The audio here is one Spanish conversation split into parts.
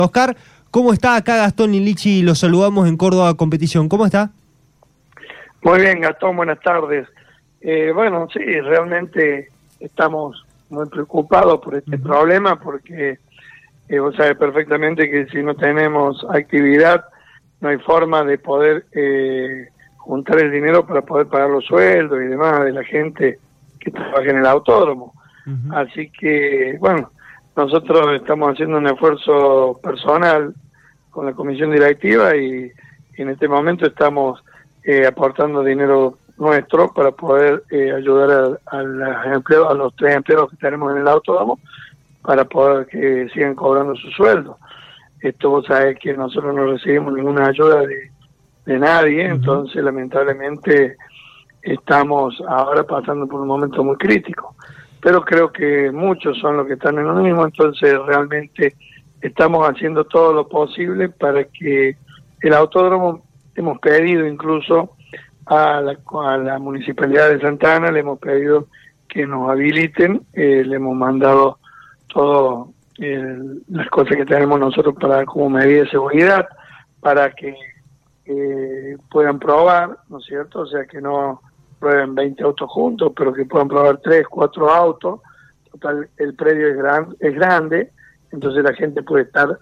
Oscar, ¿cómo está? Acá Gastón y Lichi, los saludamos en Córdoba Competición. ¿Cómo está? Muy bien, Gastón, buenas tardes. Bueno, sí, realmente estamos muy preocupados por este problema porque vos sabés perfectamente que si no tenemos actividad no hay forma de poder juntar el dinero para poder pagar los sueldos y demás de la gente que trabaja en el autódromo. Así que, bueno, nosotros estamos haciendo un esfuerzo personal con la comisión directiva y en este momento estamos aportando dinero nuestro para poder ayudar a los 3 empleados que tenemos en el autódromo para poder que sigan cobrando su sueldo. Esto vos sabés que nosotros no recibimos ninguna ayuda de nadie, entonces lamentablemente estamos ahora pasando por un momento muy crítico. Pero creo que muchos son los que están en lo mismo, entonces realmente estamos haciendo todo lo posible para que el autódromo, hemos pedido incluso a la Municipalidad de Santa Ana, le hemos pedido que nos habiliten, le hemos mandado todas las cosas que tenemos nosotros para como medida de seguridad, para que puedan probar, ¿no es cierto? O sea, que no prueben 20 autos juntos, pero que puedan probar 3, 4 autos. Total, el predio es grande, entonces la gente puede estar,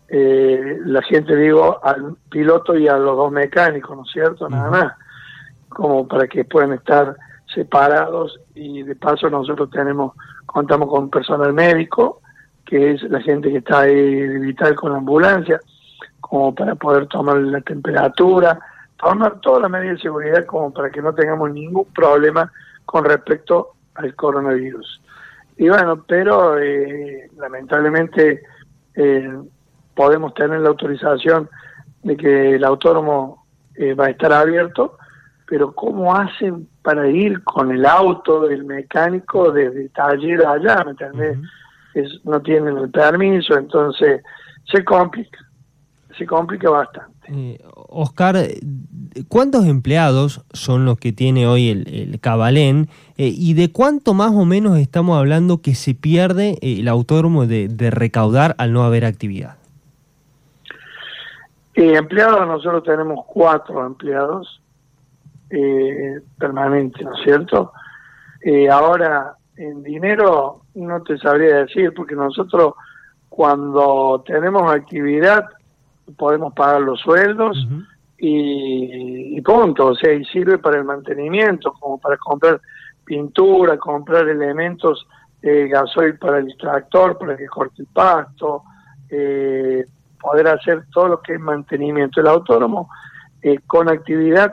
al piloto y a los 2 mecánicos, ¿no es cierto? Nada más, como para que puedan estar separados, y de paso nosotros contamos con personal médico, que es la gente que está ahí de vital con la ambulancia, como para poder tomar la temperatura, tomar todas las medidas de seguridad como para que no tengamos ningún problema con respecto al coronavirus. Y bueno, pero lamentablemente podemos tener la autorización de que el autódromo va a estar abierto, pero ¿cómo hacen para ir con el auto del mecánico desde taller allá? ¿Me entendés? No tienen el permiso, entonces se complica bastante. Oscar, ¿cuántos empleados son los que tiene hoy el Cabalén? ¿Y de cuánto más o menos estamos hablando que se pierde el autódromo de recaudar al no haber actividad? Empleados, nosotros tenemos 4 empleados permanentes, ¿no es cierto? Ahora, en dinero no te sabría decir, porque nosotros cuando tenemos actividad podemos pagar los sueldos y punto, o sea, y sirve para el mantenimiento, como para comprar pintura, comprar elementos, gasoil para el tractor, para que corte el pasto, poder hacer todo lo que es mantenimiento. El autódromo con actividad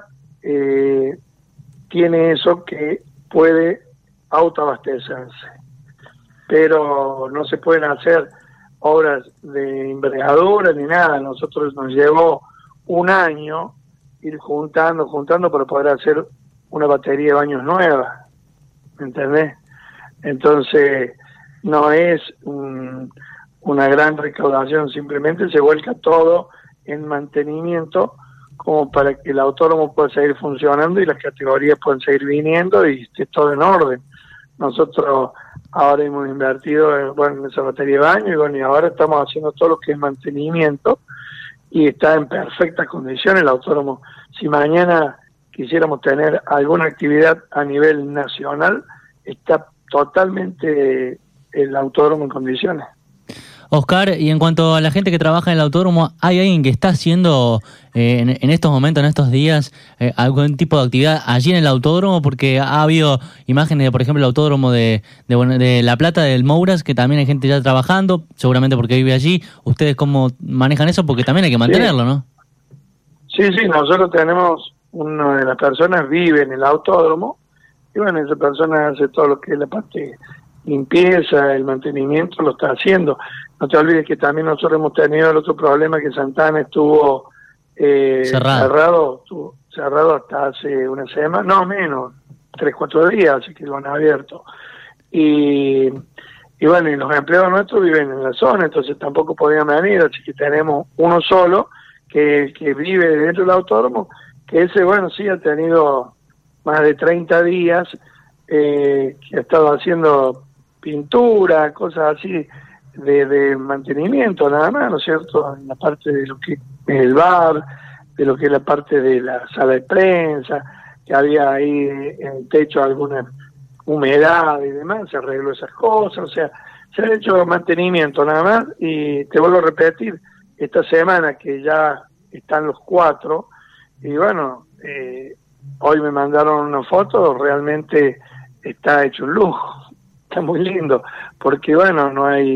tiene eso, que puede autoabastecerse, pero no se pueden hacer obras de envergadura ni nada. Nosotros nos llevó un año ir juntando para poder hacer una batería de baños nueva, ¿me entendés? Entonces no es una gran recaudación, simplemente se vuelca todo en mantenimiento como para que el autódromo pueda seguir funcionando y las categorías puedan seguir viniendo y esté todo en orden. Nosotros ahora hemos invertido en esa batería de baño y ahora estamos haciendo todo lo que es mantenimiento y está en perfectas condiciones el autódromo. Si mañana quisiéramos tener alguna actividad a nivel nacional, está totalmente el autódromo en condiciones. Oscar, y en cuanto a la gente que trabaja en el autódromo, ¿hay alguien que está haciendo en estos momentos, en estos días, algún tipo de actividad allí en el autódromo? Porque ha habido imágenes de, por ejemplo, el autódromo de La Plata, del Mouras, que también hay gente ya trabajando, seguramente porque vive allí. ¿Ustedes cómo manejan eso? Porque también hay que mantenerlo, ¿no? Sí, nosotros tenemos una de las personas vive en el autódromo y bueno, esa persona hace todo lo que es la parte limpieza, el mantenimiento, lo está haciendo. No te olvides que también nosotros hemos tenido el otro problema, que Santa Ana estuvo cerrado hasta hace una semana, no menos, 3-4 días, así que lo han abierto. Y bueno, y los empleados nuestros viven en la zona, entonces tampoco podían venir, así que tenemos uno solo que vive dentro del autódromo, que ese, bueno, sí ha tenido más de 30 días, que ha estado haciendo pintura, cosas así, de mantenimiento nada más, ¿no es cierto? En la parte de lo que es el bar, de lo que es la parte de la sala de prensa, que había ahí en el techo alguna humedad y demás, se arregló esas cosas, o sea, se ha hecho mantenimiento nada más. Y te vuelvo a repetir, esta semana que ya están los 4, y bueno, hoy me mandaron una foto, realmente está hecho un lujo, está muy lindo, porque bueno,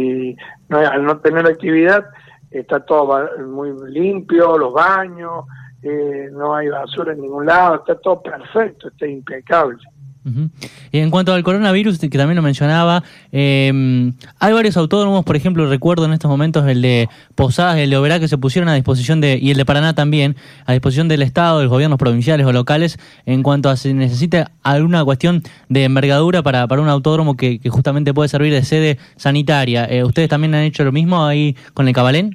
al no tener actividad, está todo muy limpio, los baños, no hay basura en ningún lado, está todo perfecto, está impecable. Uh-huh. Y en cuanto al coronavirus, que también lo mencionaba, hay varios autódromos, por ejemplo, recuerdo en estos momentos el de Posadas, el de Oberá, que se pusieron a disposición y el de Paraná también, a disposición del Estado, de los gobiernos provinciales o locales, en cuanto a si necesita alguna cuestión de envergadura para un autódromo que justamente puede servir de sede sanitaria. ¿Ustedes también han hecho lo mismo ahí con el Cabalén?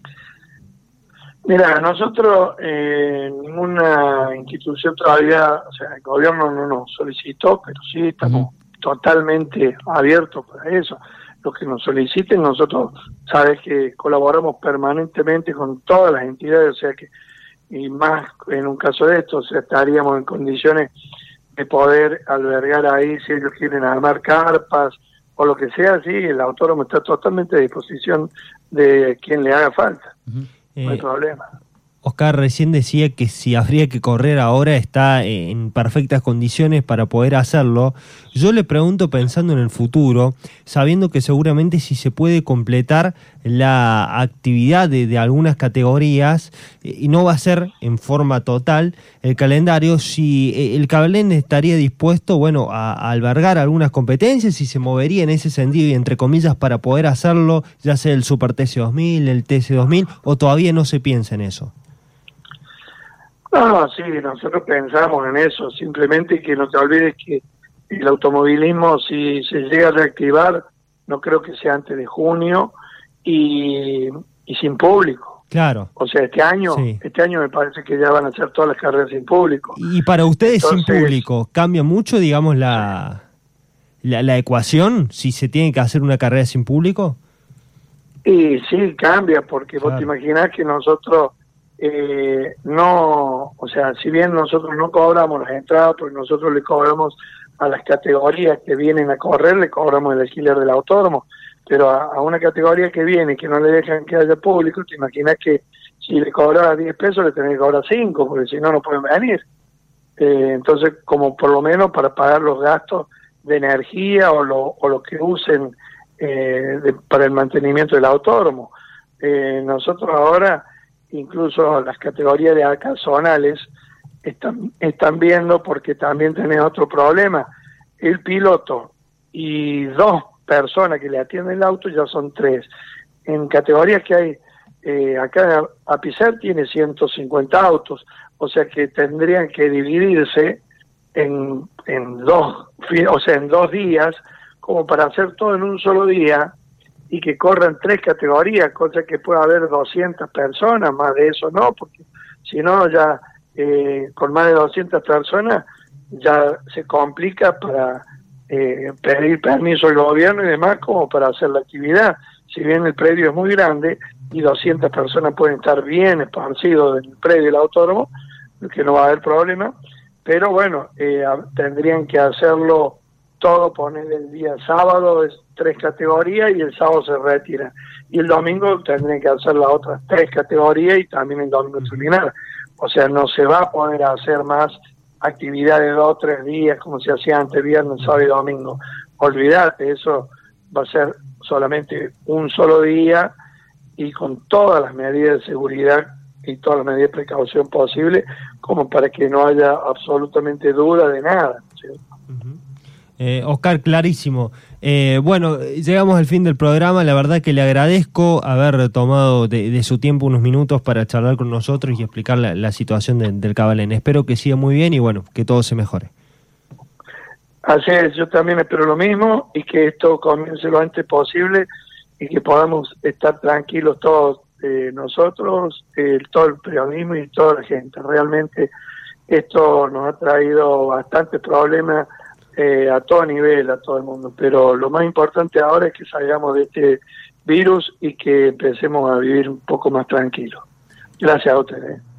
Mira, nosotros, ninguna institución todavía, o sea, el gobierno no nos solicitó, pero sí estamos totalmente abiertos para eso. Los que nos soliciten, nosotros, sabes que colaboramos permanentemente con todas las entidades, o sea que, y más en un caso de esto, o sea, estaríamos en condiciones de poder albergar ahí, si ellos quieren armar carpas o lo que sea, sí, el autódromo está totalmente a disposición de quien le haga falta. No hay problema. Oscar recién decía que si habría que correr ahora está en perfectas condiciones para poder hacerlo. Yo le pregunto pensando en el futuro, sabiendo que seguramente si se puede completar la actividad de algunas categorías, y no va a ser en forma total el calendario, si el Cabalén estaría dispuesto, bueno, a albergar algunas competencias y se movería en ese sentido y entre comillas para poder hacerlo, ya sea el Super TC2000, el TC2000, o todavía no se piensa en eso. No, sí, nosotros pensamos en eso, simplemente que no te olvides que el automovilismo, si se llega a reactivar, no creo que sea antes de junio y sin público. Claro. O sea, este año me parece que ya van a hacer todas las carreras sin público. Y para ustedes, entonces, sin público, ¿cambia mucho, digamos, la ecuación si se tiene que hacer una carrera sin público? Y sí, cambia, porque vos te imaginás que nosotros... no, o sea, si bien nosotros no cobramos las entradas, porque nosotros le cobramos a las categorías que vienen a correr, le cobramos el alquiler del autódromo, pero a una categoría que viene, que no le dejan que haya público, te imaginas que si le cobras 10 pesos, le tenés que cobrar 5, porque si no, no pueden venir. Entonces, como por lo menos para pagar los gastos de energía o lo que usen para el mantenimiento del autódromo. Nosotros ahora... Incluso las categorías de acá zonales están viendo, porque también tenés otro problema. El piloto y 2 personas que le atienden el auto ya son 3. En categorías que hay, acá Apicer tiene 150 autos, o sea que tendrían que dividirse en 2, o sea, en 2 días, como para hacer todo en un solo día, y que corran 3 categorías, cosa que pueda haber 200 personas, más de eso no, porque si no ya con más de 200 personas ya se complica para pedir permiso al gobierno y demás como para hacer la actividad. Si bien el predio es muy grande y 200 personas pueden estar bien esparcidos en el predio del autódromo, que no va a haber problema, pero bueno, tendrían que hacerlo todo, poner el día sábado, es 3 categorías y el sábado se retira. Y el domingo tendrían que hacer las otras 3 categorías y también el domingo terminar. O sea, no se va a poder hacer más actividades de 2 o 3 días como se hacía antes, viernes, sábado y domingo. Olvídate, eso va a ser solamente un solo día y con todas las medidas de seguridad y todas las medidas de precaución posibles, como para que no haya absolutamente duda de nada, ¿cierto? Oscar, clarísimo. Bueno, llegamos al fin del programa. La verdad que le agradezco haber tomado de su tiempo unos minutos para charlar con nosotros y explicar la situación del Cabalén. Espero que siga muy bien y bueno, que todo se mejore. Así es, yo también espero lo mismo y que esto comience lo antes posible y que podamos estar tranquilos todos, nosotros, todo el periodismo y toda la gente. Realmente esto nos ha traído bastantes problemas a todo nivel, a todo el mundo, pero lo más importante ahora es que salgamos de virus y que empecemos a vivir un poco más tranquilos. Gracias a ustedes.